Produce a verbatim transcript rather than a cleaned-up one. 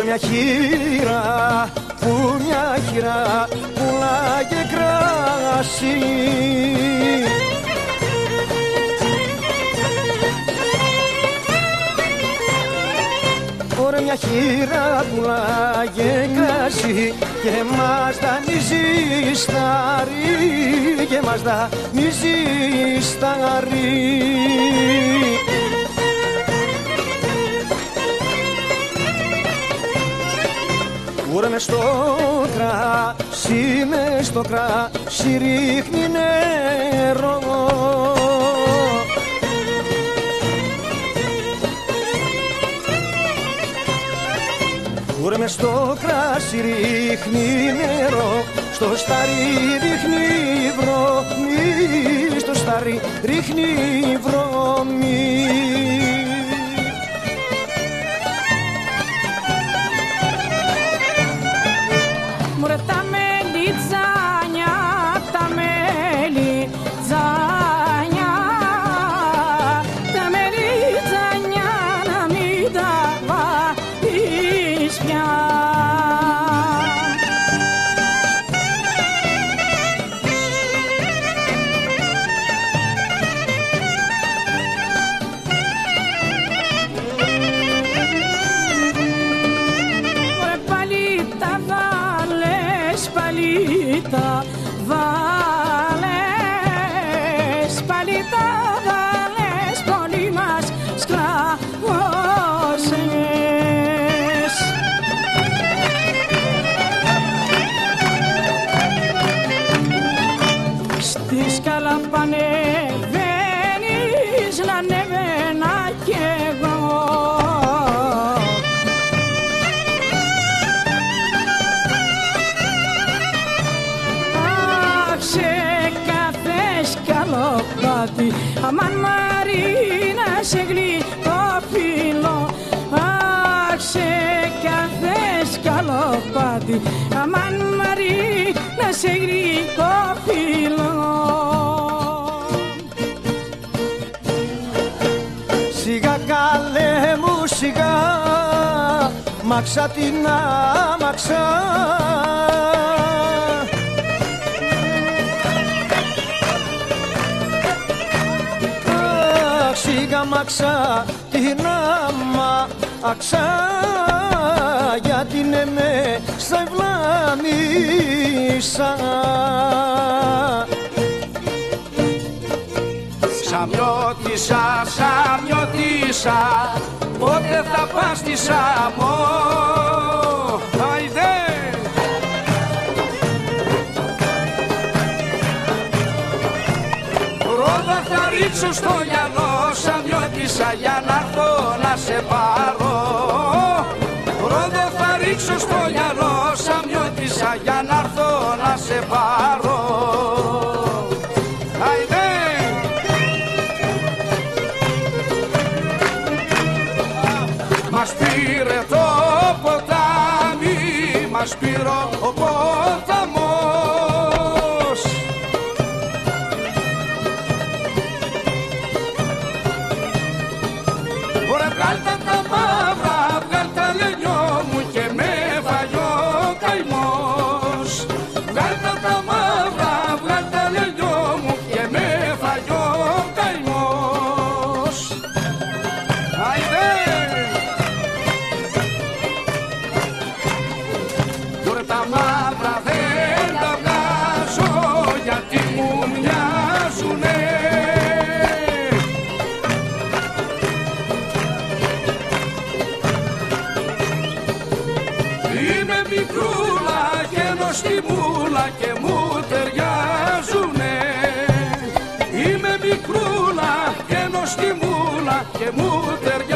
μια χείρα που μια χείρα πουλάγε κράσι. Ωραία μια χείρα πουλάγε κράσι και μας δανείζει στάρι, και μας δανείζει στάρι. Ωραία μες στο κράσι, μες στο κράσι ρίχνει νερό. Ωραία μες στο κράσι ρίχνει νερό, στο στάρι ρίχνει βρώμη, στο στάρι ρίχνει βρώμη. Μωρέ τα μέλη τζάνια, τα μέλη τζάνια, τα μέλη τζάνια να μην τα βάλεις πια. Μωρέ πάλι τα βάλες, πάλι τα βάλες, πάλι τα βάλες, πολύ μας σκλάβωσες. Στη σκάλα πανεβαίνεις, να ανεβαίνα κι εγώ. Σε κάθε σκαλοπάτι, αμάν Μαρίνα σε γλυκό φύλλο. Αχ, σε κάθε σκαλοπάτι, αμάν Μαρίνα σε γλυκό φύλλο. Σιγά καλέ μου σιγά, μάξα την άμαξα. Σιγά μάξα την άμαξα, γιατί ναι με στα ευλάμισα. Σαμιώτησα, Σαμιώτησα, πότε θα πας στη Σαμό. Άιντε! Ρόδα θα ρίξω στο μυαλό, Σαμιώτησα, για να έρθω να σε πάρω. Ρόδα θα ρίξω στο μυαλό, Σαμιώτησα, για να έρθω να σε πάρω. Άιντε! Μας πήρε το ποτάμι, μας πήρε ο ποταμός. Ωραία βγάλτε τα μαύρα, βγάλτε τα λενιό μου και με φαγιό καημός. Βγάλτε τα μαύρα, βγάλτε τα λενιό μου και με φαγιό καημός. Άιντε! Τα μαύρα δεν τα βγάζω, γιατί μου μοιάζουνε. Είμαι μικρούλα και νοστιμούλα και μου ταιριάζουνε. Είμαι μικρούλα και νοστιμούλα και μου ταιριάζουνε.